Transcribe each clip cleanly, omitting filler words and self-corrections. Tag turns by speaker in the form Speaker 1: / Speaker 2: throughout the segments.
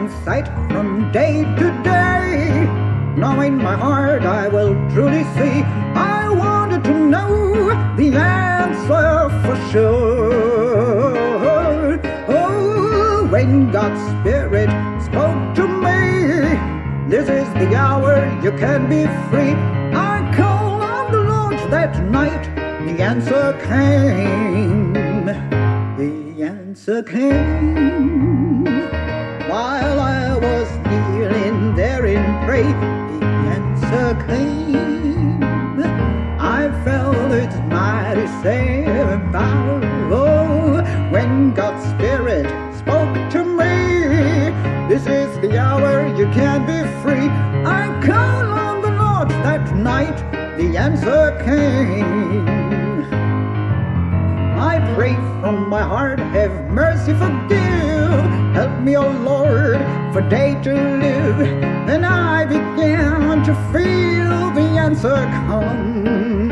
Speaker 1: in sight from day to day. Now in my heart I will truly see. I wanted to know the answer for sure. Oh, when God's Spirit spoke to me, this is the hour you can be free. I called on the Lord that night. The answer came. The answer came. While I was kneeling there in prayer, the answer came. I felt its mighty saving power. Oh, when God's Spirit spoke to me, this is the hour you can be free. I called on the Lord that night. The answer came. I pray from my heart, have mercy, forgive. Help me, oh Lord, for day to live. Then I began to feel the answer come.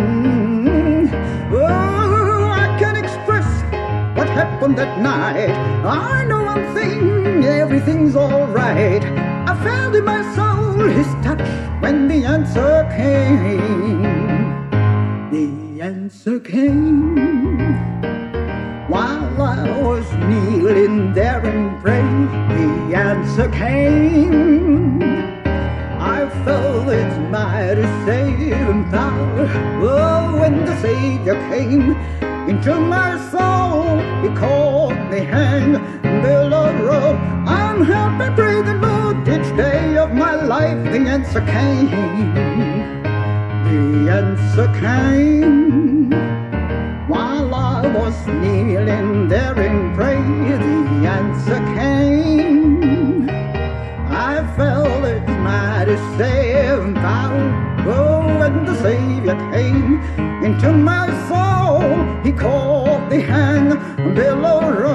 Speaker 1: Oh, I can't express what happened that night. I know one thing, everything's alright. I felt in my soul His touch when the answer came. The answer came. While I was kneeling there in prayer, the answer came. I felt its mighty saving power. Oh, when the Savior came into my soul, He called me hand, billow rope. I'm happy, pray the Lord, each day of my life. The answer came. The answer came. While I was kneeling there in prayer, the answer came. I felt its mighty saving power. Oh, when the Savior came into my soul, He called the hand, billow roll.